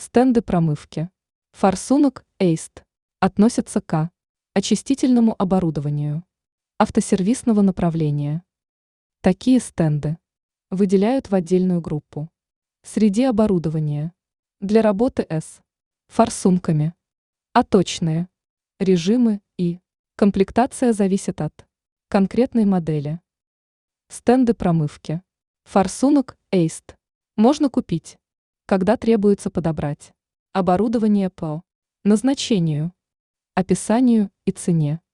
Стенды промывки. Форсунок Эйст относятся к очистительному оборудованию автосервисного направления. Такие стенды выделяют в отдельную группу среди оборудования для работы с форсунками, а точные режимы и комплектация зависят от конкретной модели. Стенды промывки. Форсунок Эйст можно купить, когда требуется подобрать оборудование по назначению, описанию и цене.